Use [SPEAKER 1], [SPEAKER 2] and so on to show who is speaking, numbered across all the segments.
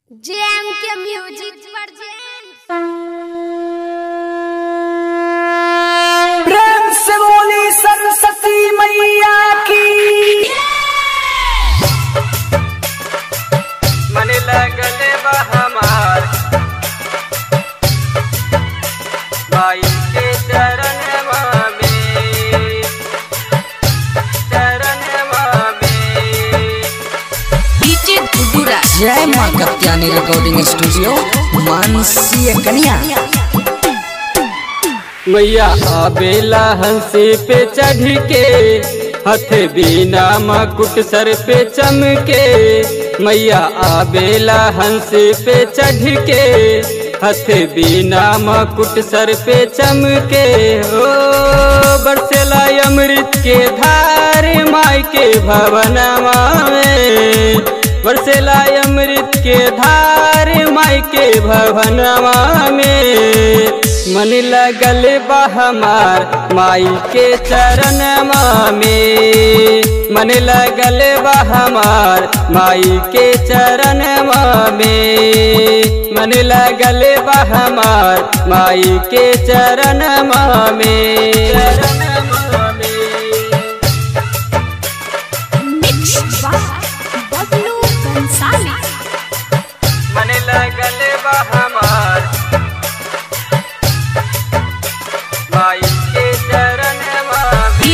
[SPEAKER 1] JM के music present.
[SPEAKER 2] प्रेम से बोली सरस्वती मैया की।
[SPEAKER 3] मन लगल बा हमार माई के चरणवा में, चरणवा में।
[SPEAKER 2] जय माँ कत्यानी रिकॉर्डिंग स्टूडियो मानसी कन्या।
[SPEAKER 3] मैया आबेला हंसी पे चढ़ के, हथ बिना मकुट सर पे चमके। मैया आबेला हंसी पे चढ़ के, हथ बिना मकुट सर पे चमके। ओ बरसेला अमृत के धार माई के भवनवा में, बरसेला अमृत के धार माई के भवनवा में। मन लगल बा हमार माई के चरणवा में, मन लगल बा हमार माई के चरणवा में, मन लगल बा हमार माई के चरणवा में, चरणवा में।
[SPEAKER 1] Mix by Bablu Kansali.
[SPEAKER 3] मन लगल बा हमार माई के चरणवा में,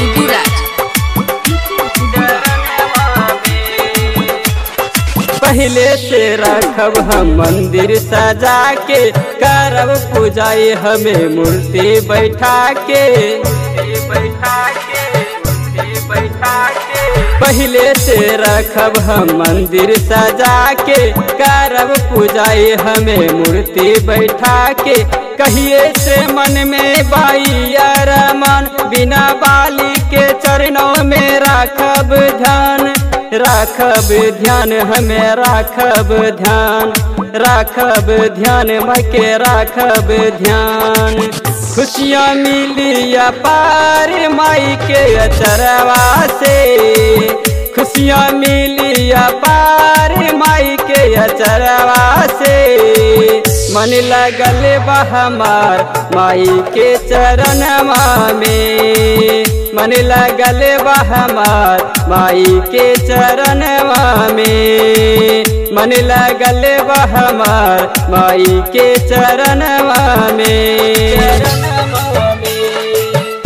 [SPEAKER 3] चरणवा में। पहले से रखब हम मंदिर सजा के, करब पूजाए हमें मूर्ति बैठा के, बैठा के, बैठा के। पहले से रखब हम मंदिर सजा के, करब पूजाए हमें मूर्ति बैठा के। कहिए से मन में बाई अरमान, बिना बाली के चरणों में राखब ध्यान, राखब ध्यान हमें राखब ध्यान, राखब ध्यान मके राखब ध्यान। खुशियाँ मिली अपार माई के अचरवा से, खुशियाँ मिली अपार माई के अचरवा से। मन लगल बा हमार माई के चरणवा में, मन लगल बा हमार माई के चरणवा में, मन लगल बा हमार माई के चरणवा में, चरणवा में।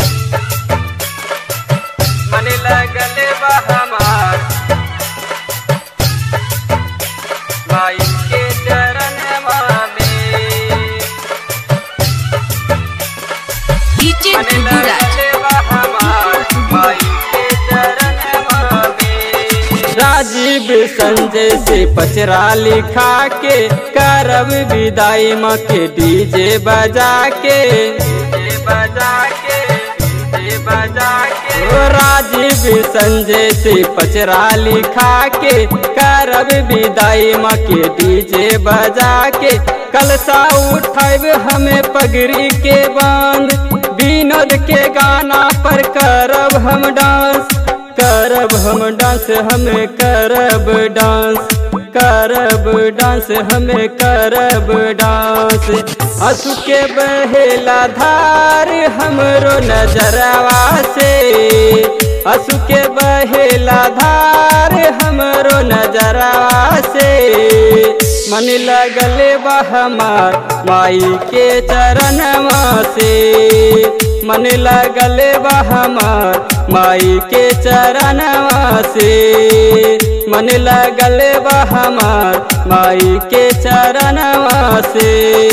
[SPEAKER 3] मन लगल बा हमार माई के चरणवा में, मन लगल बा हमार माई के चरणवा में। राजीव संजय से पचरा लिखा के, करब विदाई माँ के डीजे बजा के, डीजे बजा के, डीजे बजा के। ओ राजीव संजय से पचरा लिखा के, करब विदाई माँ के डीजे बजा के। कलसा उठाब हमें पगड़ी के बांध, विनोद के गाना पर करब हम डांस, करब हम डांस हमें करब डांस, करब डांस हमें करब डांस। आंसू के बहेला धार हमरो नजरवा से, आंसू के बहेला धार हमरो नजरवा से। मन लगल बा हमार माई के चरणवा से, मन लगल बा हमार माई के चरणवा से, मन लगल बा हमार माई के चरणवा से।